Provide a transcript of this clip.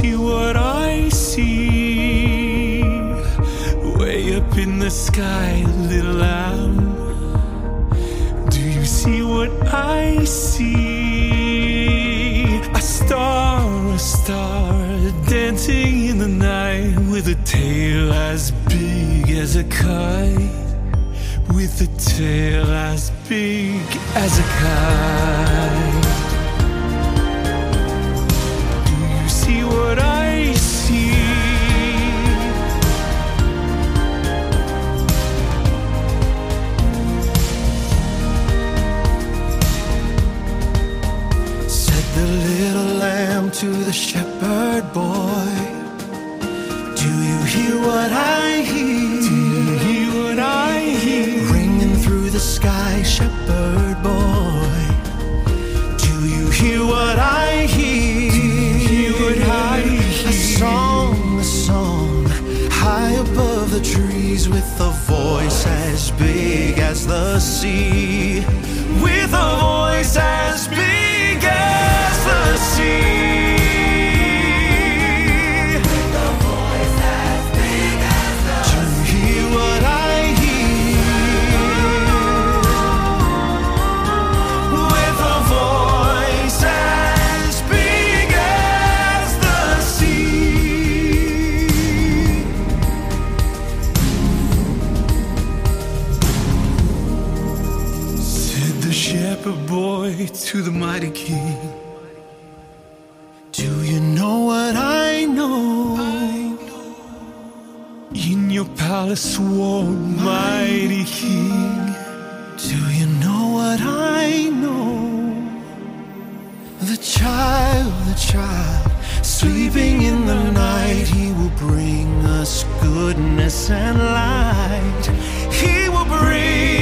see what I see? Way up in the sky, little lamb. Do you see what I see? A star dancing in the night, with a tail as big as a kite. With a tail as big as a kite. Do you see what I see? Said the little lamb to the shepherd boy, do you hear what I hear? Do you hear what I hear? Ringing through the sky, shepherd boy. Do you hear what I hear? Do you hear what I hear? A song, high above the trees, with a voice as big as the sea. With a voice as big as the sea. Shepherd boy to the mighty king, do you know what I know? In your palace warm, mighty king. Do you know what I know? The child, sleeping in the night, he will bring us goodness and light. He will bring